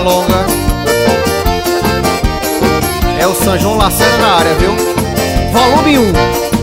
longa. É o São João Lacerda na área, viu? Volume 1.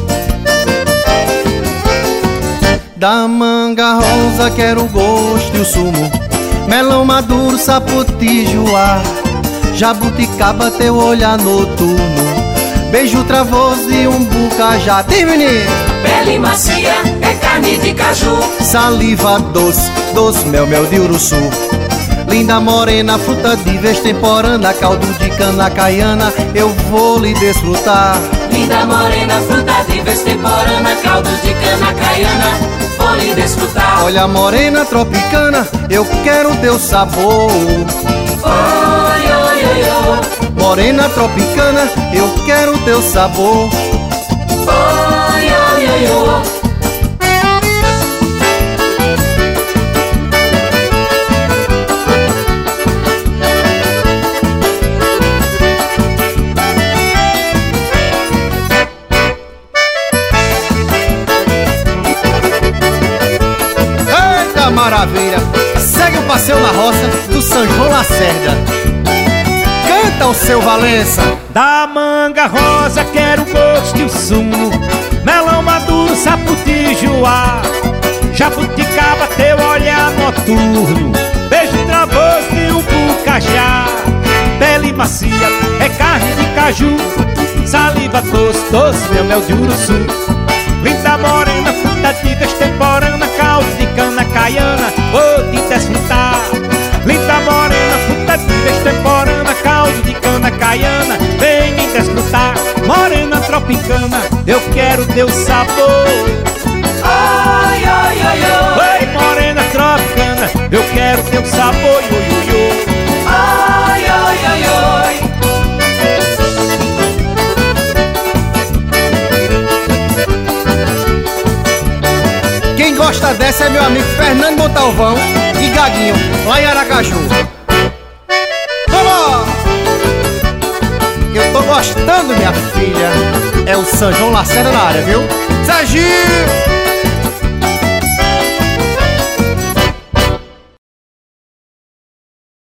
Da manga rosa quero o gosto e o sumo, melão maduro, saputijuá, jabuticaba, teu olhar noturno, beijo travoso e um bucajá. Tem, menino! Pele macia, é carne de caju, Saliva doce, doce mel, mel de uruçu. Linda morena, fruta de extemporânea, caldo de cana caiana, eu vou lhe desfrutar. linda morena, fruta de extemporânea, caldo de cana caiana, vou lhe desfrutar. Olha morena tropicana, eu quero teu sabor. Oi, oi, oi, oi. Morena tropicana, eu quero teu sabor. Oi, oi, oi, oi. Maravilha! Segue o passeio na roça do São João Lacerda. Canta o seu Valença. Da manga rosa quero o gosto e o sumo, melão maduro, saputijuá, jabuticaba, teu olhar noturno, beijo travoso e um bucajá. Pele macia, é carne de caju, saliva doce, doce, mel de uruçu. Linda morena, fruta de extemporânea, caldo de cana caiana, vou te desfrutar. Linda morena, fruta de extemporânea, caldo de cana caiana, vem me desfrutar. Morena tropicana, eu quero teu sabor. Oi, oi, oi, oi. Oi, morena tropicana, eu quero teu sabor. Oi, oi, oi. Oi, oi, oi, oi. Quem gosta dessa é meu amigo Fernando Montalvão e Gaguinho, lá em Aracaju. Vamos! Eu tô gostando, minha filha. É o São João Lacerda na área, viu? Serginho!